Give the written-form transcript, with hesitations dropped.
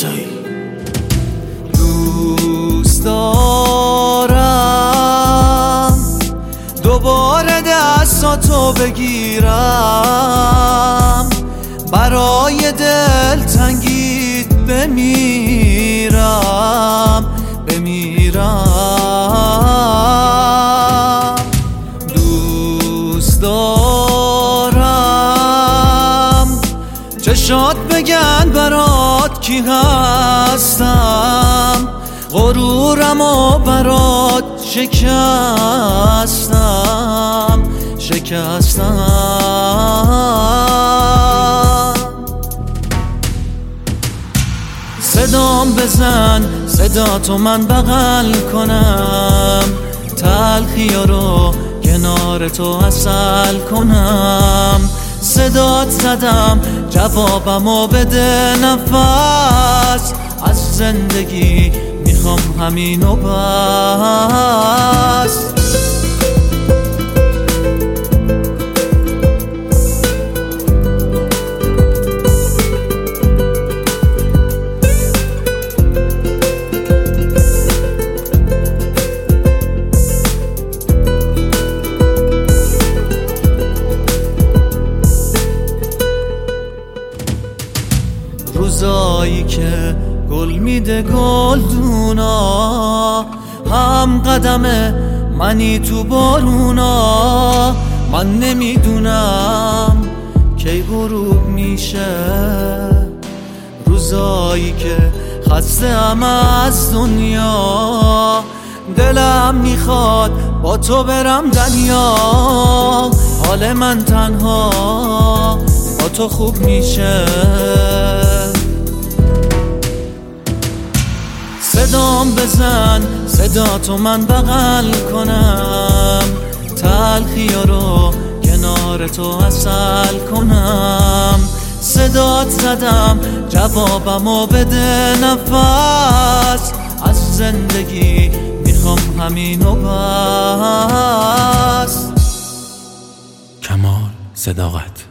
کجایی؟ دوست دارم دوباره دستاتو بگیرم، برای دلتنگیت بمیرم دوست دارم چشات بگن برات کی هستم، غرورم و برات شکستم صدام بزن، صدا تو من بغل کنم، تلخیا رو کنار تو عسل کنم. صدات زدم جوابمو بده نفس، از زندگی میخوام همینو بس. روزایی که گل میده گلدونا، هم قدم منی تو بارونا. من نمیدونم کی غروب میشه، روزایی که خسته‌ام از دنیا. دلم میخواد با تو برم دنیا، حال من تنها با تو خوب میشه. صدام بزن، صدا تو من بغل کنم، تلخیا رو کنار تو عسل کنم. صدات زدم جوابمو بده نفس، از زندگی میخوام همینو بس. کمال صداقت.